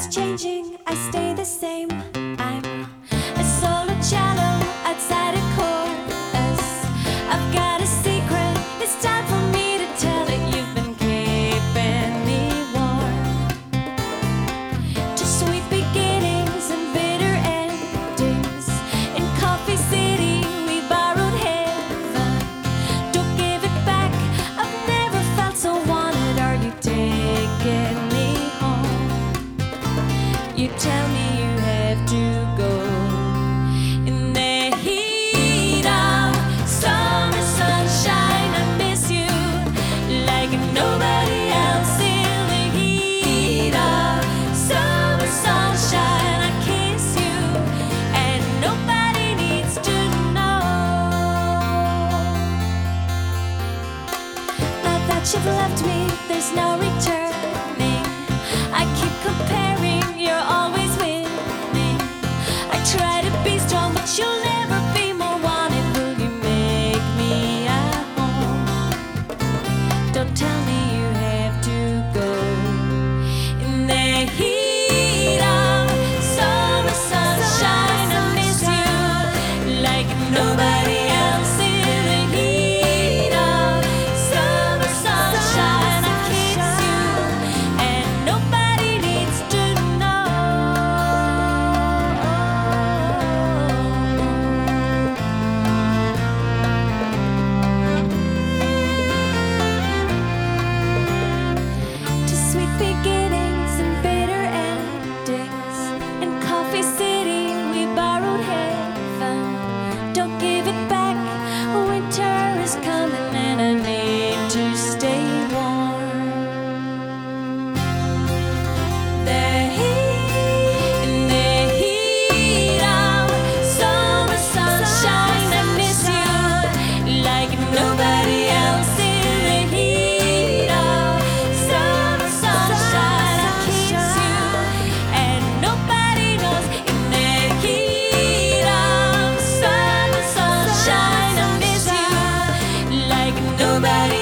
What's changing? I stay the same. I'm a solo cello outside a chorus. I've got a secret. It's time for me to tell it. You've been keeping me warm. To sweet beginnings and bitter endings. In Coffee City, we borrowed heaven. Don't give it back. I've never felt so wanted. Are you taking me home? You tell me you have to go. In the heat of summer sunshine, I miss you like nobody else. In the heat of summer sunshine, I kiss you, and nobody needs to know. Now that you've left me, there's no returning. I keep comparing, you're always with me. I try to be strong, but you'll never be more wanted. Will you make me at home? Don't tell me you have to go. In the heat of summer sunshine, I miss you like nobody else. In the heat of summer sunshine, I kiss you, and nobody needs to know. To sweet beginnings and bitter endings. In Coffee City, we borrowed heaven. Don't give it back. Winter is coming, and I need to stay warm. In the heat of summer sunshine, I miss you like nobody else. In the heat of summer sunshine, I kiss you, and nobody knows. In the heat of summer sunshine, I miss you like nobody